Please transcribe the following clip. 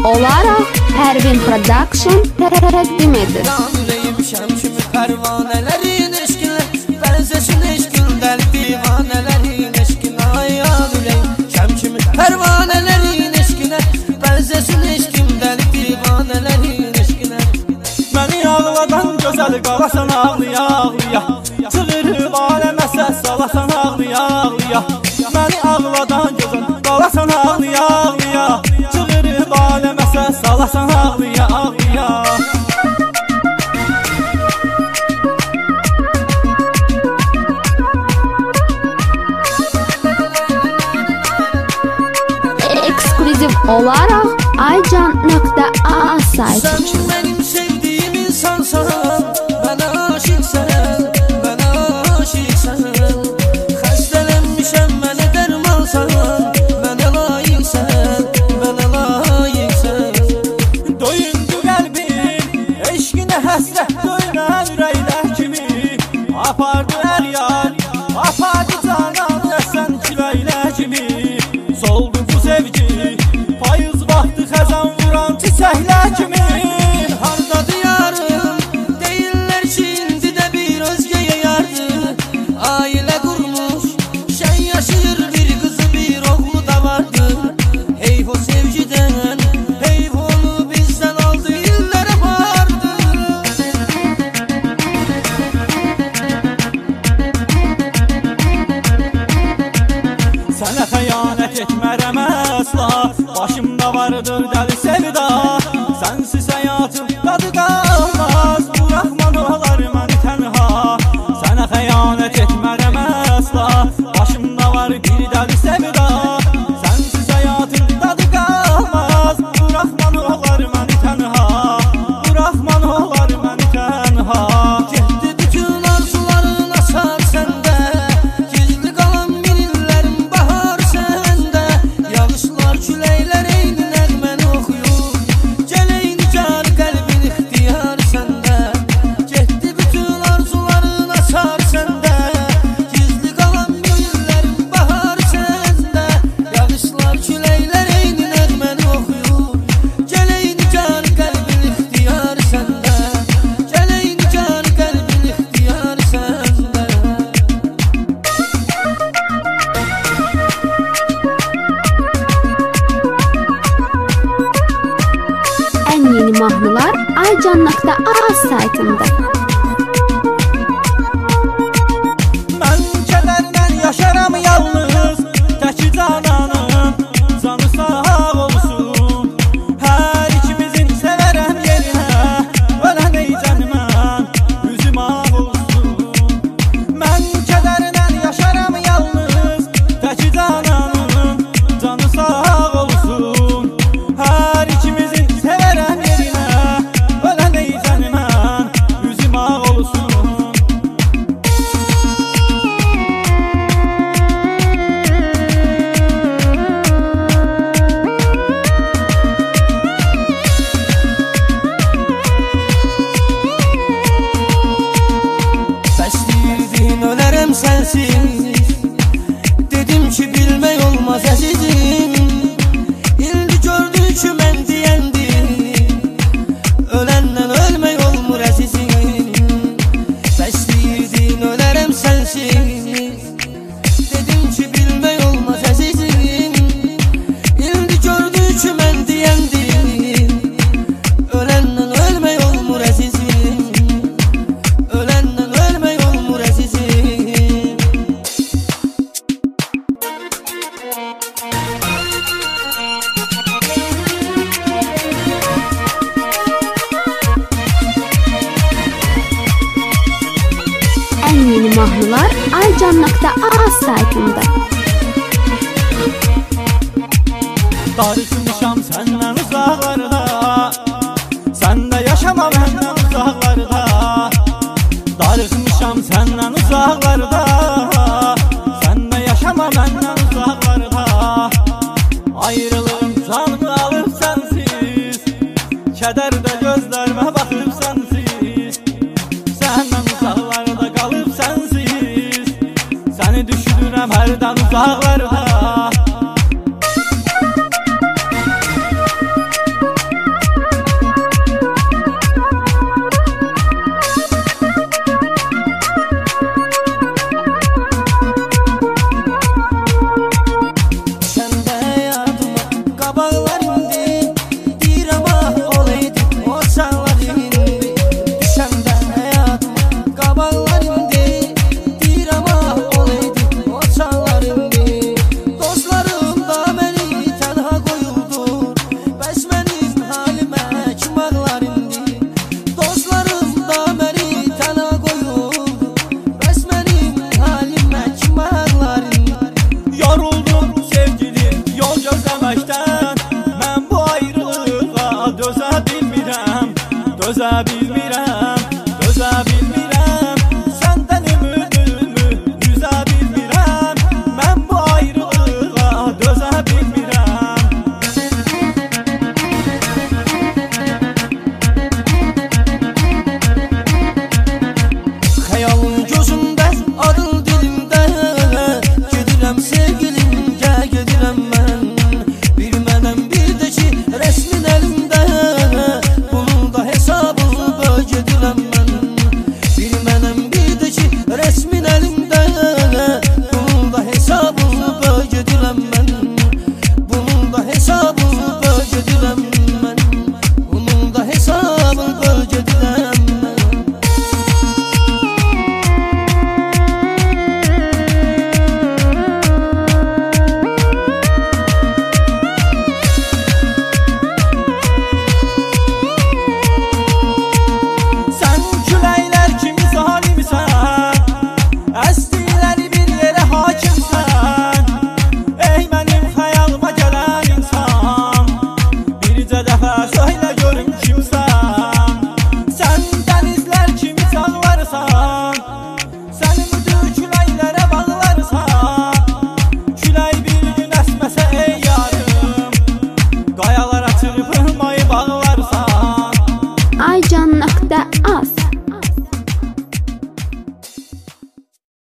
olaraq Pərvin Production təqdim edir. Yanırayım şəm kimi pərvanələrin eşkinə, bənzəsin eşkin dəli divanələrin eşkinə. Yanırayım şəm kimi pərvanələrin eşkinə, bənzəsin eşkin dəli divanələrin eşkinə. Məni ağladan gözəl qalasan ağlıya ağlıya, çığırıb aləmə səs salasan ağlıya ağlıya. Məni ağladan gözəl qalasan ağlıya ağlıya, çığırıb aləmə səs salasan ağlıya ağlıya. Eksklüziv olaraq aycan.aa saytı Sən üçün. mənim sevdiyim insansan, mənə aşıqsən, mənə aşıqsən. Xəstələnmişəm, mənə dərmansan, mənə layiqsən, mənə layiqsən. Doyundu qəlbim, eşqinə həsrət döynən ürəklər kimi. Apardı əryar, apardı cananı sən küləklər kimi. Soldu bu sevgi, payız vaxtı xəzan vuran çiçəklər kimi. Hardadır yarım, deyirlər ki, indi də bir özgəyə yardı. Ailə qurmuş, şən yaşayır, bir qızı, bir oğlu da vardı. Heyf o sevgidən, heyf onu bizdən aldı, illər apardı. Sənə xəyanət etmərəm əsla, başımda vardır dəli sevda. Sənsiz həyatım dadı qalmaz, buraxman olar məni tənha. Sənə xəyanət etmərəm əsla, başımda var bir dəli sevda. Sənsiz həyatım dadı qalmaz, buraxman olar məni tənha. Buraxman olar məni tənha. Getdi bütün arzuların asar səndə, gizli qalan bir illərin bahar səndə. Yağışlar, küləklər eyni nəğməni oxuyur, gələyini car qəlbin ixtiyar səndə. Getdi bütün arzuların asar səndə, gizli qalan bir illərin bahar səndə. Yağışlar, küləklər eyni nəğməni oxuyur, gələyini car qəlbin ixtiyar səndə. Gələyini car qəlbin ixtiyar səndə. Ən yeni mahnılar aycan.aa saytında. Mən kədərlə yaşaram yalnız, təki cananın canı sağ olsun. Hər ikimizin sevərəm yerinə, ölən eycən mən, üzüm ağ olsun. Mən kədərlə yaşaram yalnız, təki cananın canı sağ olsun. Hər ikimizin sevərəm yerinə, ölən eycən mən, üzüm ağ olsun. Bəsliyirdin, ölərəm sənsiz. Dedim ki, bilmək olmaz əzizim. İndi gördün ki, mən deyəndim, öləndən ölmək olmur əzizim. Bəsliyirdin, ölərəm sənsiz. Dedim ki, bilmək olmaz əzizim. İndi gördün ki, mən deyəndim, öləndən ölmək olmur əzizim. Öləndən ölmək olmur əzizim. Ən yeni mahnılar aycan.aa saytında. Darıxmışam səndən uzaqlarda, sən də yaşama məndən uzaqlarda. Darıxmışam səndən uzaqlarda, sən də yaşama məndən uzaqlarda. Ayrılığım canımı alıb sənsiz, kədərdə gözlərimə baxıb sənsiz. Səndən uzaqlarda qalıb sənsiz, səni düşünürəm hərdən uzaqlarda. bilmirəm, dözə bilmirəm. Səndən ümidimi üzə bilmirəm. Mən bu ayrılığa dözə bilmirəm. Xəyalın gözümdə, adın dilimdə, gedirəm sevgilim, gedirəm mən. Bir mənəm, bir də ki, rəsmin əlimdə, bunun da hesabını böl, gedirəm mən. Bir mənəm, bir də ki, rəsmin əlimdə, bunun da hesabını böl, gedirəm mən. Bunun da hesabını böl, gedirəm mən. Bunun da hesabını böl, gedirəm mən. Sən küləklər kimi zalimsən, əsdiləri bir yerə hakimsən. Ey mənim xəyalıma gələn insan, bircə dəfə